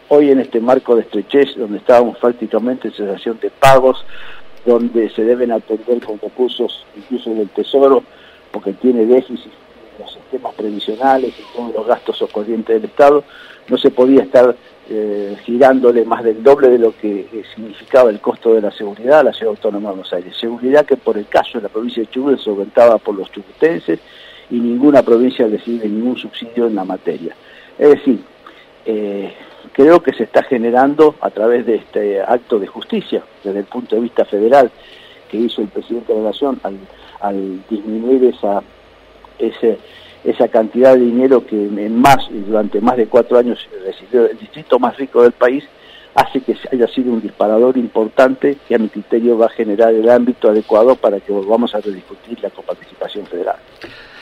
hoy en este marco de estrechez, donde estábamos prácticamente en cesación de pagos, donde se deben atender con recursos incluso del Tesoro, porque tiene déficit en los sistemas previsionales y todos los gastos corrientes del Estado, no se podía estar girándole más del doble de lo que significaba el costo de la seguridad a la Ciudad Autónoma de Buenos Aires. Seguridad que por el caso de la provincia de Chubut es solventada por los chubutenses y ninguna provincia recibe ningún subsidio en la materia. Es decir, creo que se está generando a través de este acto de justicia, desde el punto de vista federal, que hizo el presidente de la Nación al disminuir esa cantidad de dinero que durante más de 4 años recibió el distrito más rico del país, hace que haya sido un disparador importante que a mi criterio va a generar el ámbito adecuado para que volvamos a rediscutir la coparticipación federal.